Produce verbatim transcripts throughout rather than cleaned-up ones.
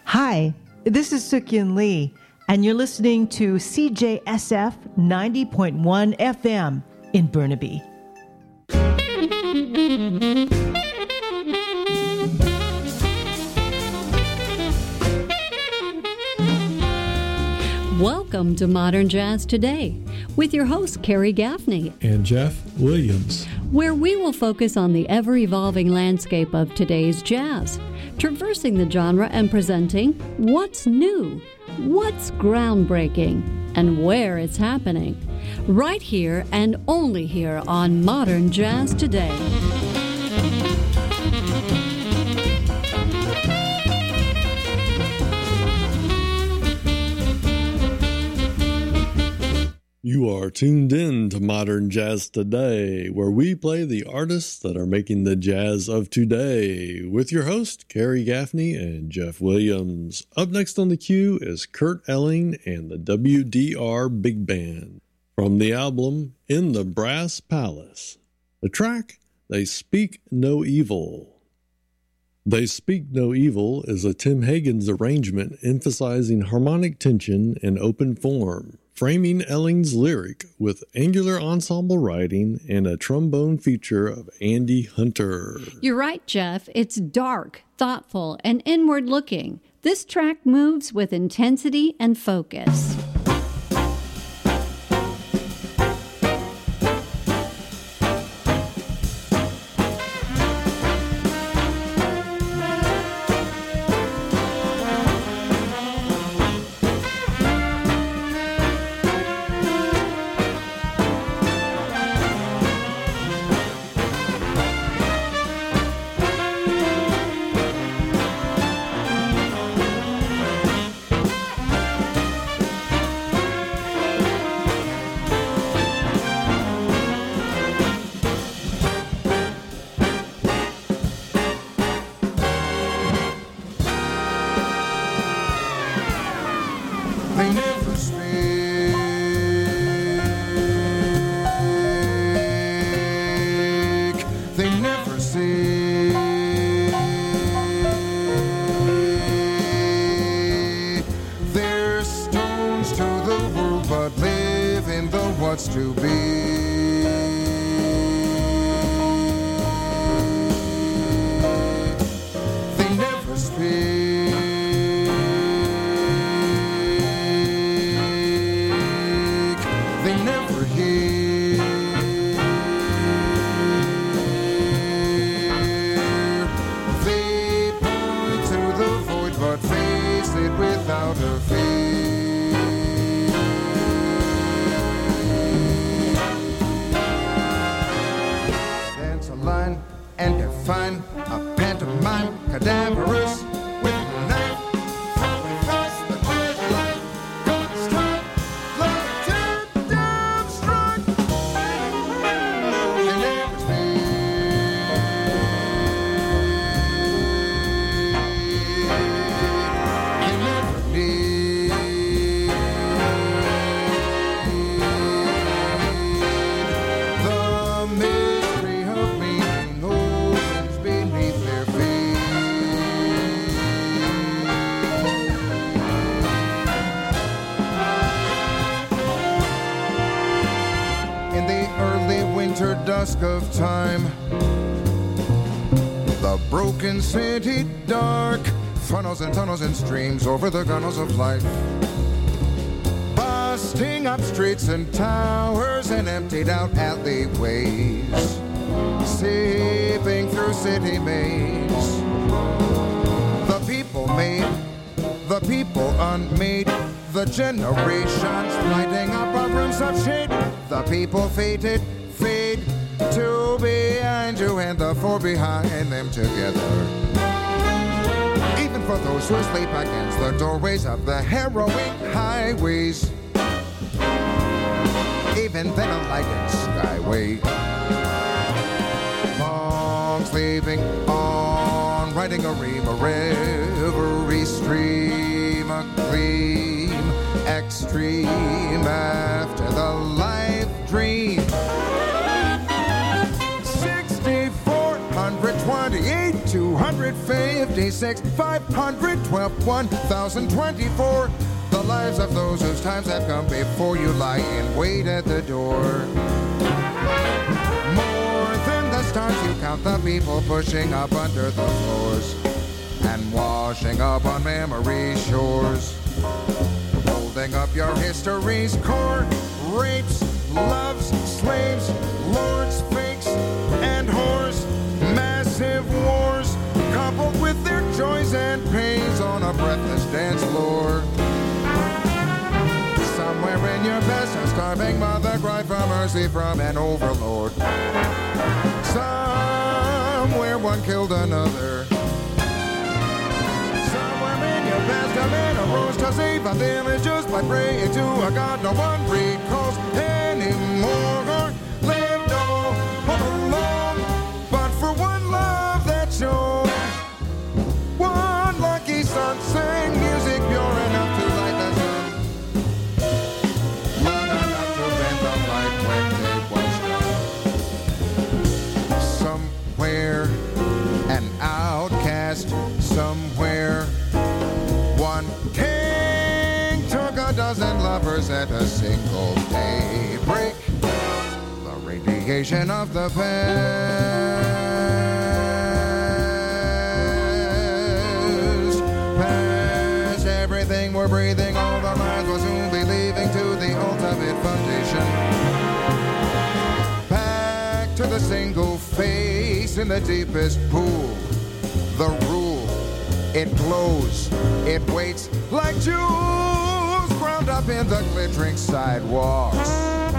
Hi, this is Suk-Yin Lee, and you're listening to C J S F ninety point one F M in Burnaby. Welcome to Modern Jazz Today with your host, Carrie Gaffney and Jeff Williams, where we will focus on the ever-evolving landscape of today's jazz, traversing the genre and presenting what's new, what's groundbreaking, and where it's happening, right here and only here on Modern Jazz Today. You are tuned in to Modern Jazz Today, where we play the artists that are making the jazz of today, with your host, Carrie Gaffney and Jeff Williams. Up next on the queue is Kurt Elling and the W D R Big Band, from the album In the Brass Palace. The track, They Speak No Evil. They Speak No Evil is a Tim Hagen's arrangement emphasizing harmonic tension and open form, framing Elling's lyric with angular ensemble writing and a trombone feature of Andy Hunter. You're right, Jeff. It's dark, thoughtful, and inward-looking. This track moves with intensity and focus. To be. They never speak. They never hear. They point to the void but face it without a fear. Find a pantomime cadaverous with a knife from across the great light. Come strike like a damn strike. They never speak. They never need. The mystery of me. Dusk of time, the broken city dark, funnels and tunnels and streams over the gunnels of life, busting up streets and towers and emptied out alleyways, seeping through city maze. The people made, the people unmade, the generations lighting up our rooms of shade. The people fated fade to behind you and the four behind them together. Even for those who sleep against the doorways of the harrowing highways, even then a lighted skyway. Long sleeping on, riding a ream, a reverie stream, a gleam, extreme after the life dream. sixty-four twenty-eight, two hundred hundred fifty-six, five hundred twelve, one thousand twenty-four. The lives of those whose times have come before you lie in wait at the door. More than the stars you count the people pushing up under the floors and washing up on memory shores. Holding up your history's core, rapes, loves, slaves, lords, fakes, and whores. Massive wars coupled with their joys and pains on a breathless dance floor. Somewhere in your past, a starving mother cried for mercy from an overlord. Somewhere one killed another. Somewhere in your past, a man arose to save a village just by praying to a god no one recalls anymore. Lived all alone, but for one love that shone. One lucky son sang music pure enough to light the sun. An outcast somewhere. One king took a dozen lovers at a single daybreak. The radiation of the past. Past everything we're breathing, all the lives will soon be leaving to the ultimate foundation. Back to the single face in the deepest pool. The rule, it glows, it waits like jewels ground up in the glittering sidewalks.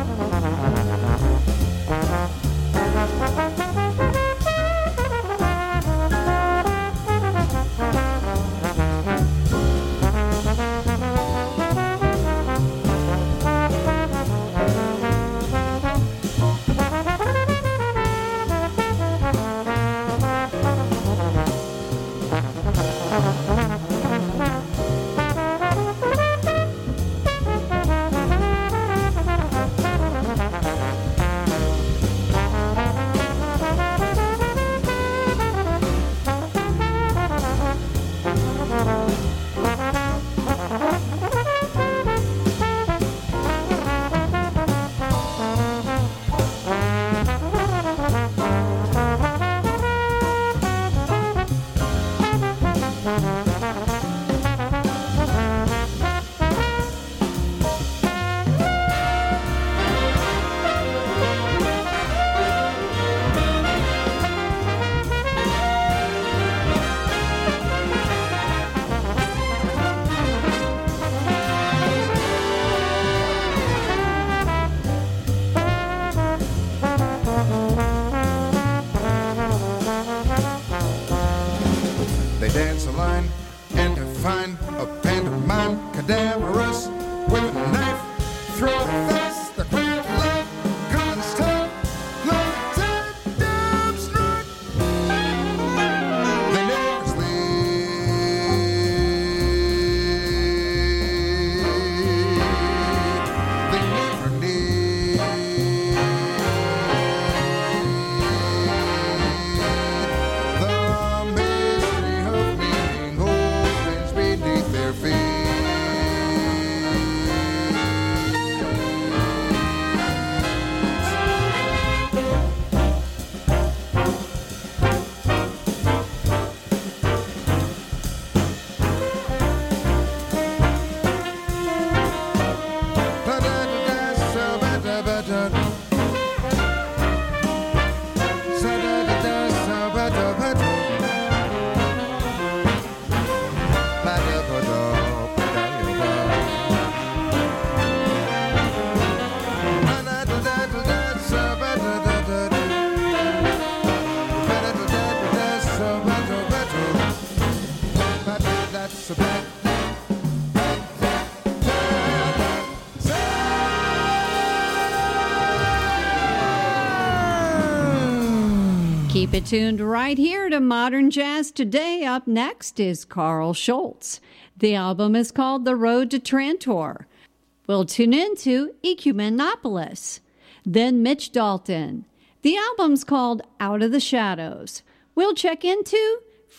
Keep it tuned right here to Modern Jazz Today. Up next is Carl Schultz. The album is called The Road to Trantor. We'll tune into Ecumenopolis. Then Mitch Dalton. The album's called Out of the Shadows. We'll check into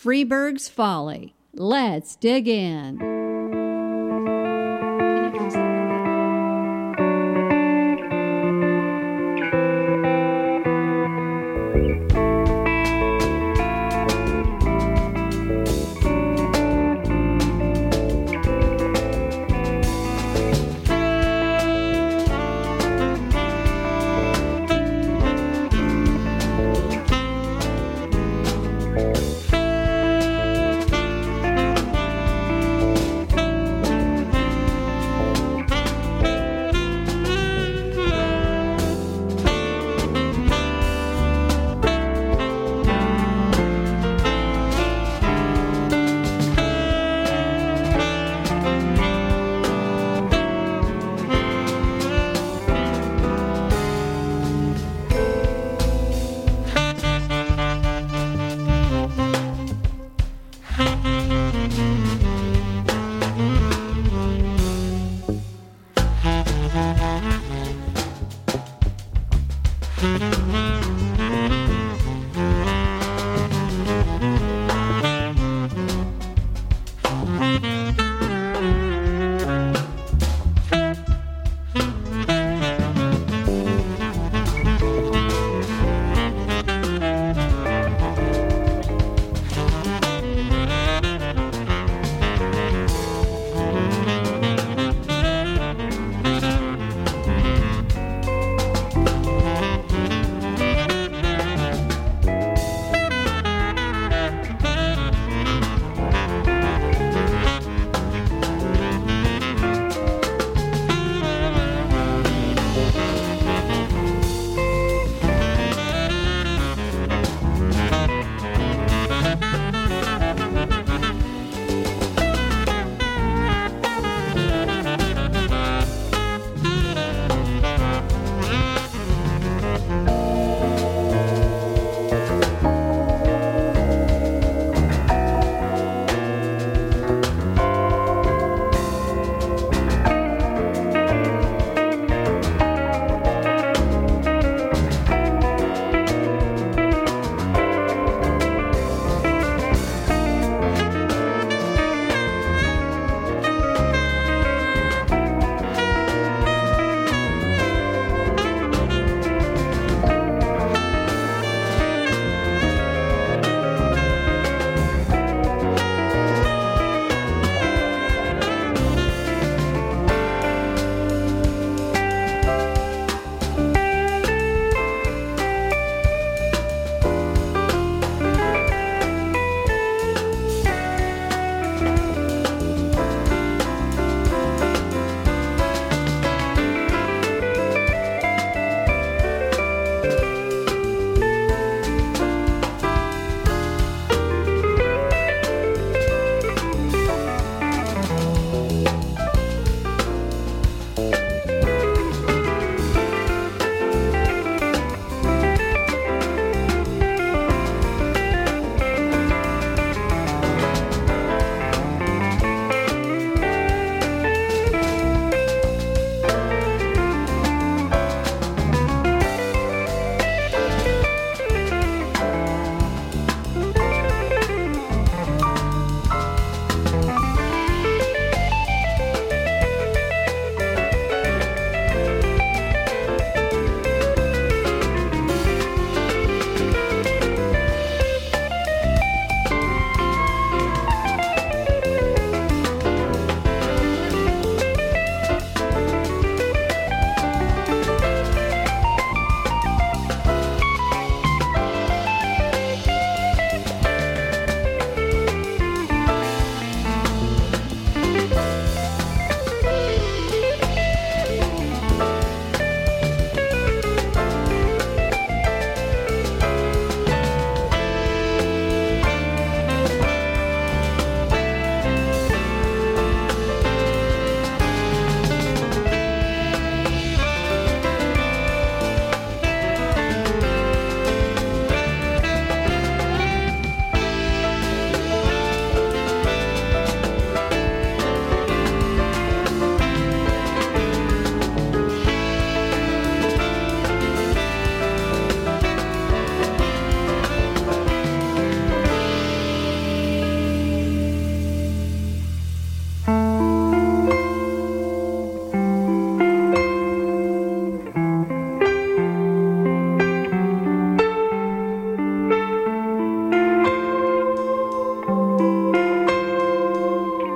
Freeburg's Folly. Let's dig in.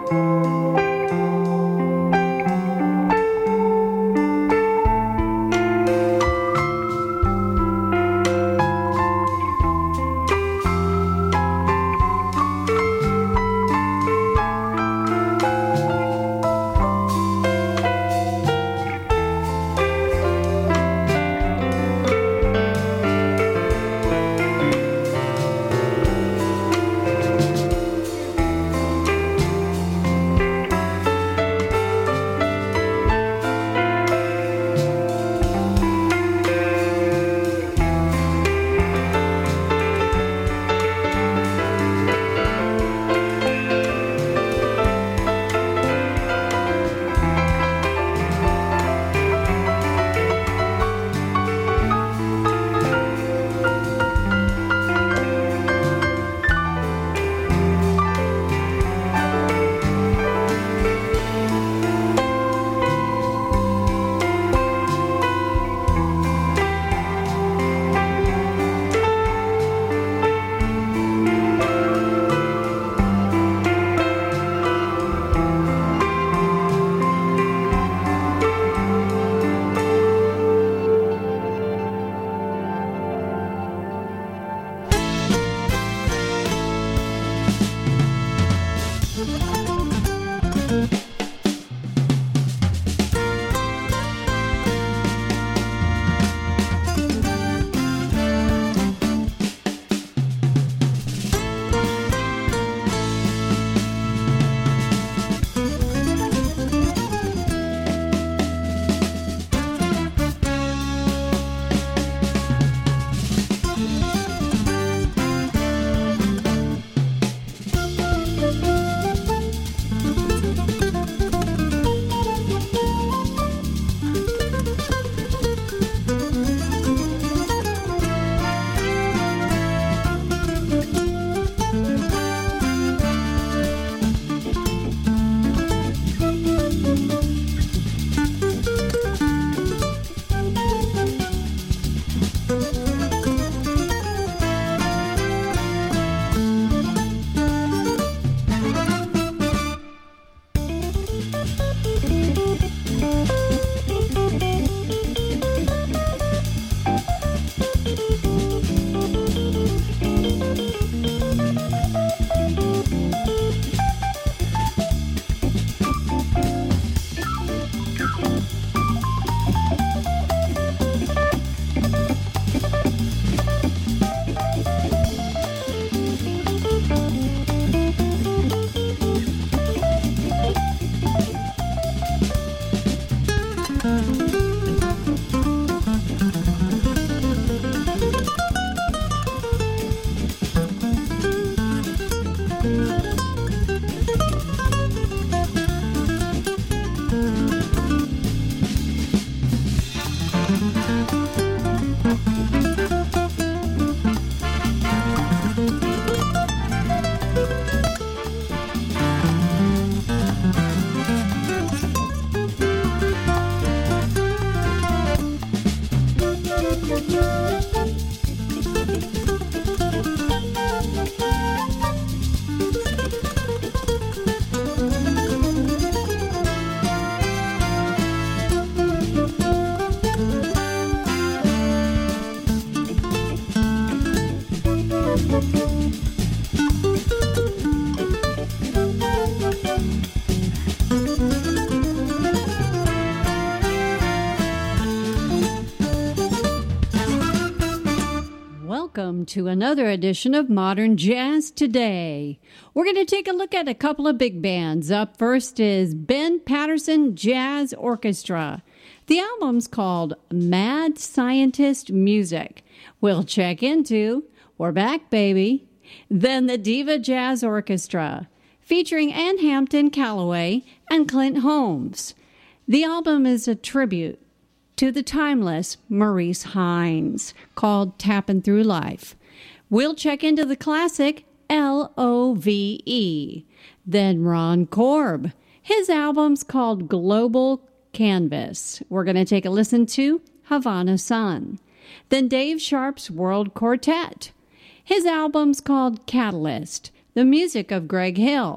Welcome to another edition of Modern Jazz Today. We're going to take a look at a couple of big bands. Up first is Ben Patterson Jazz Orchestra. The album's called Mad Scientist Music. We'll check into We're Back, Baby. Then the Diva Jazz Orchestra, featuring Ann Hampton Calloway and Clint Holmes. The album is a tribute to the timeless Maurice Hines, called Tappin' Through Life. We'll check into the classic L O V E. Then Ron Korb. His album's called Global Canvas. We're going to take a listen to Havana Sun. Then Dave Sharp's World Quartet. His album's called Catalyst, the music of Greg Hill.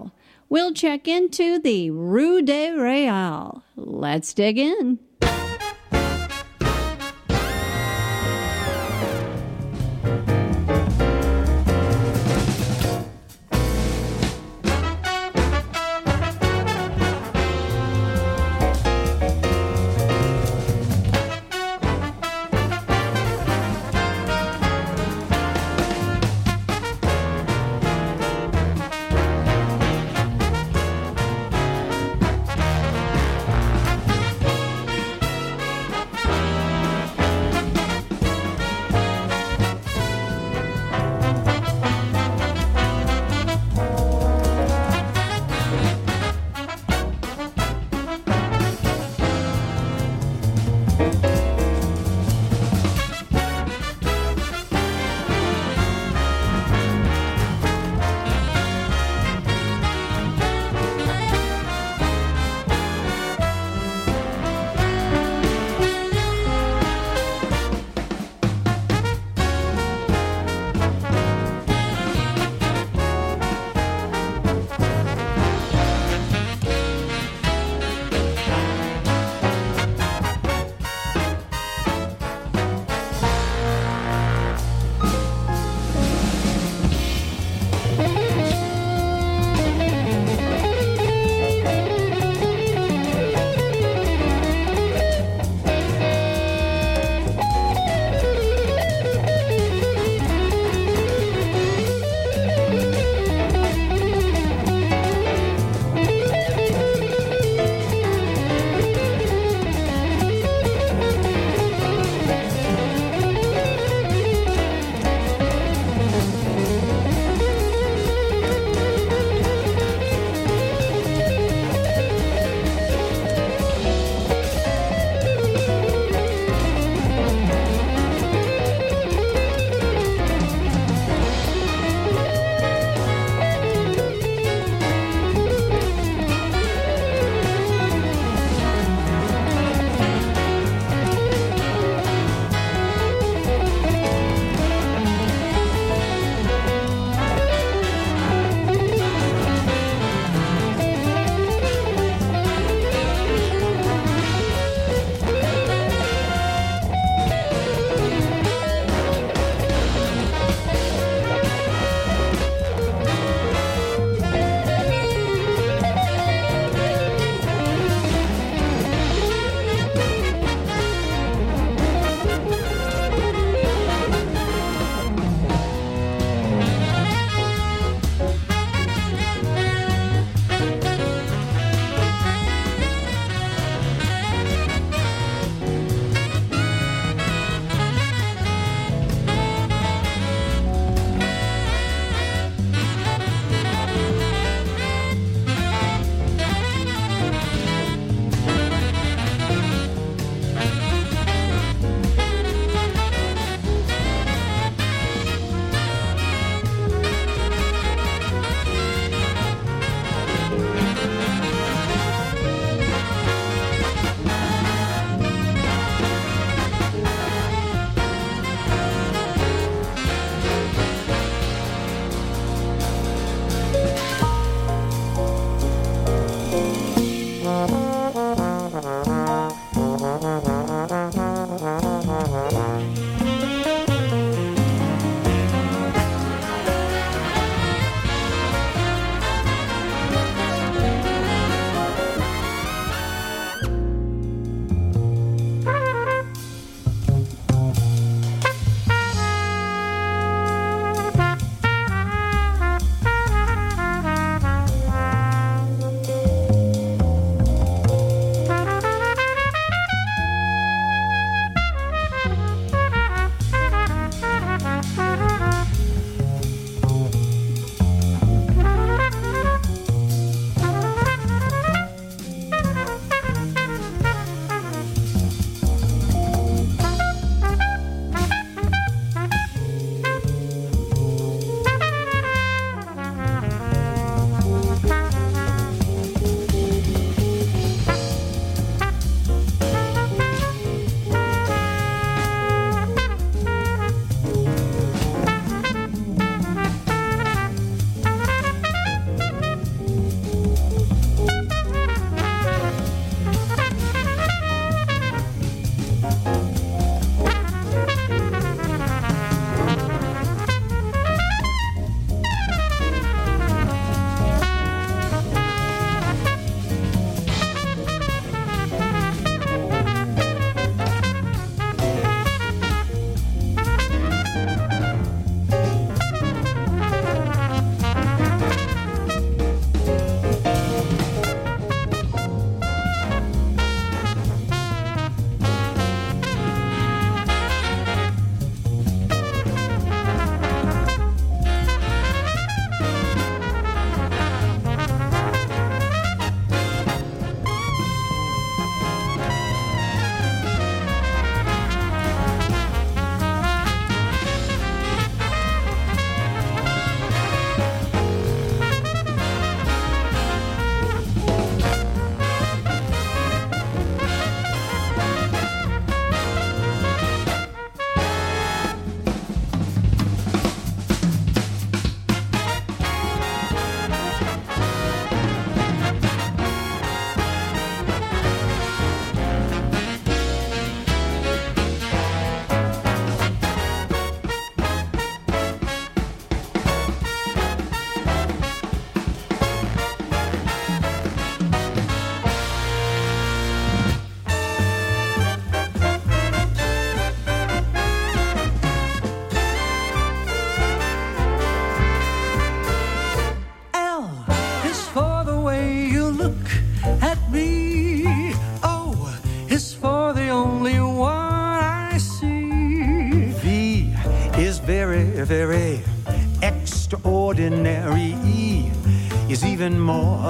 we'll check into the Rue de Real. Let's dig in.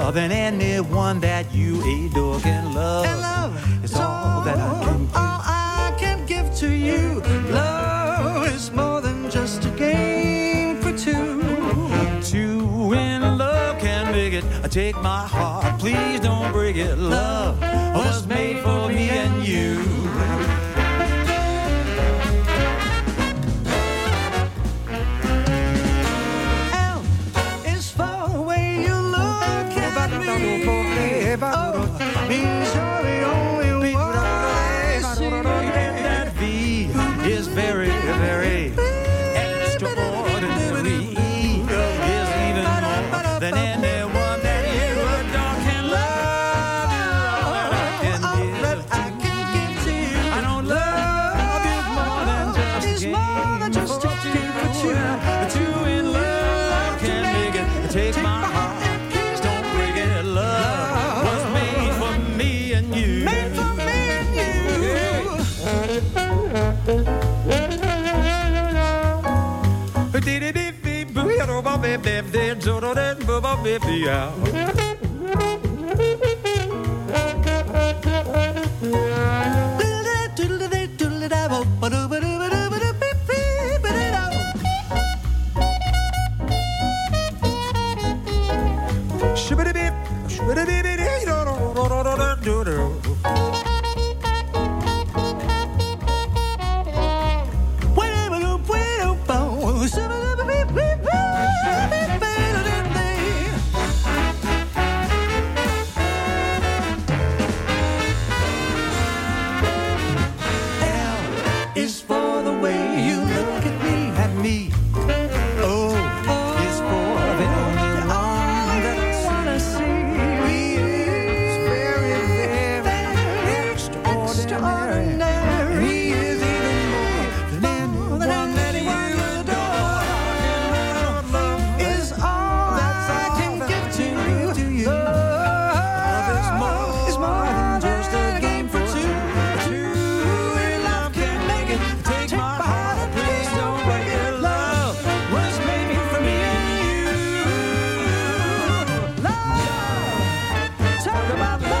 than anyone that you adore can love. And love is all that I can give. All I can give to you. Love is more than just a game for two. Two in love can make it. Take my heart, please don't break it. Love was made for me and you. L is for the way you look at me. Oh, means you're the only one I see. And that V is very, very extraordinary. E is even more than anyone that you adore can love. You all that I can give to you. I don't love you more than just a game. Just a game for two. The two in love can make it. Take my heart, please don't break it. Love was made for me and you. Made for me and you. Is for the way you look at me. At me. Oh, is for the only one that I wanna see. Is very, very extraordinary. He is even more than anyone that you adore. Love Is all that I can give to you. Love is more, is more than than just a game for two. Two in love can make it. Take my heart, please don't break it. Love was made for me and you. Love. Talk about love.